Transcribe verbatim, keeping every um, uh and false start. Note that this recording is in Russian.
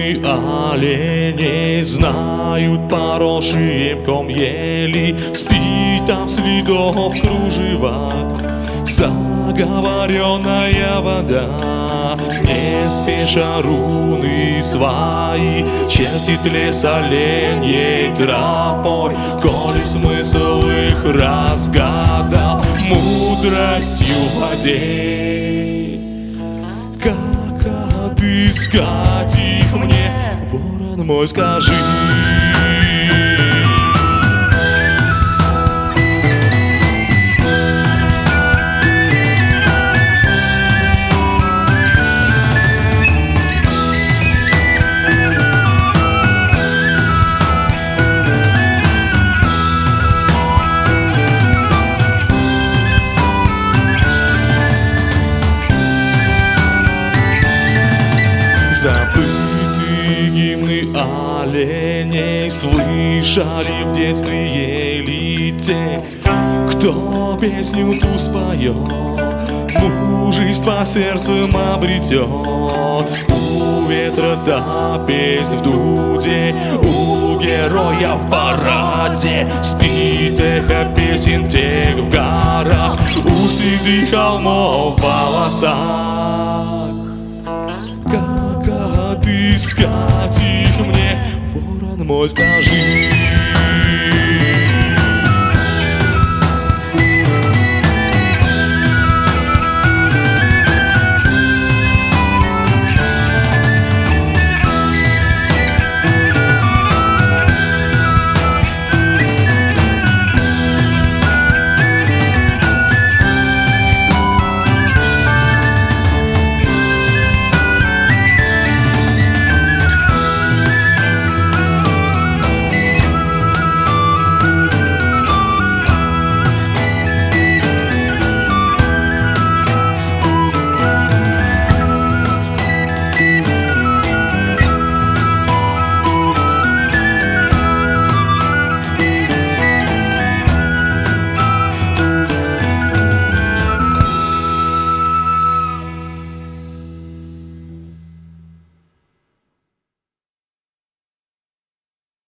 гимны оленей знают поросшие мхом ели, спит там следов кружева заговоренная вода. Не спеша руны свои чертит лес оленей тропой, коли смысл их разгадал мудростью воде. Как отыскать их мне, ворон мой, скажи? Забытые гимны оленей слышали в детстве ели те, кто песню ту споет, мужество сердцем обретет. У ветра да песнь в дуде, у героя в параде спит эхо песен тех в горах, у седых холмов в волосах. Как отыскать их мне, ворон мой, скажи?